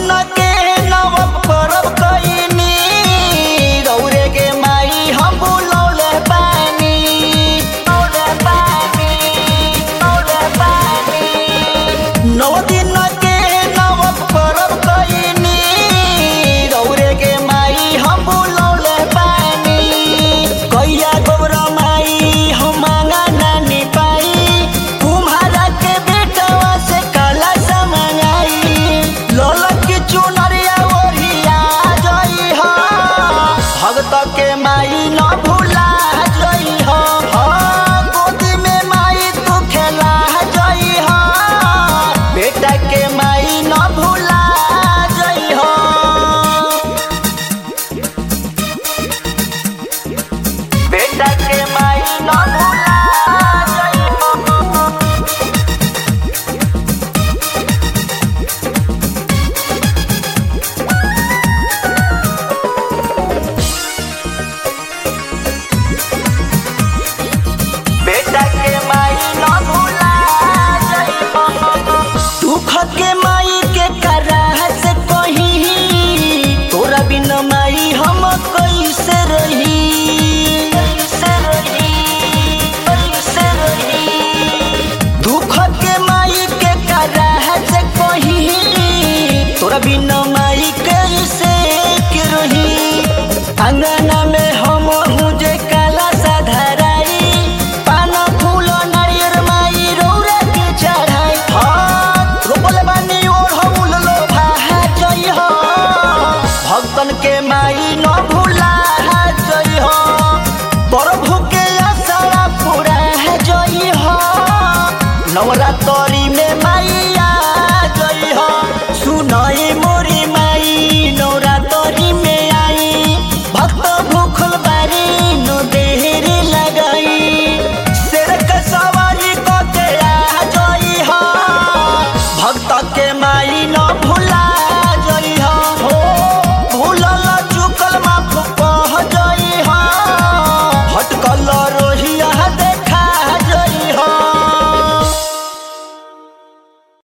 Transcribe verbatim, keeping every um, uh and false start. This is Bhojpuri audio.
दिन के नव परब कईनी रौरे के माई हम बुलौले पानी बुलौले पानी बुलौले पानी नव दिन के नव परब कईनी रौरे के माई हम बुलौले पानी कैया गोबरा माई हम मांगा नानी पाई तुम्हारा के बेटवा से काला समंगाई ललक की चुनरिया ओढ़िया जई हो भगत के माई न भूला जई हो गोदी में माई तू खेला जई हो बेटा के माई न भूला जई हो बेटा के माई न भूला जई हो बेटा के माई न भूला जई हो दुख के माई के करा से कहीं तोरा बिन माई हम कैसे रही कैसे रही कैसे रही दुख के माई के करा से कहीं तोरा बिन माई कैसे के रही अंगना में हम हूँ जे काला साधराई पान फूल नारियर माई रौरा के चढ़ाई हाथ रोपल बानी ओढ़ौल लोभा जई हो भक्तन के माई न भूला जई हो प्रभु के आसरा पूरा जई हो नवरात्रि में माई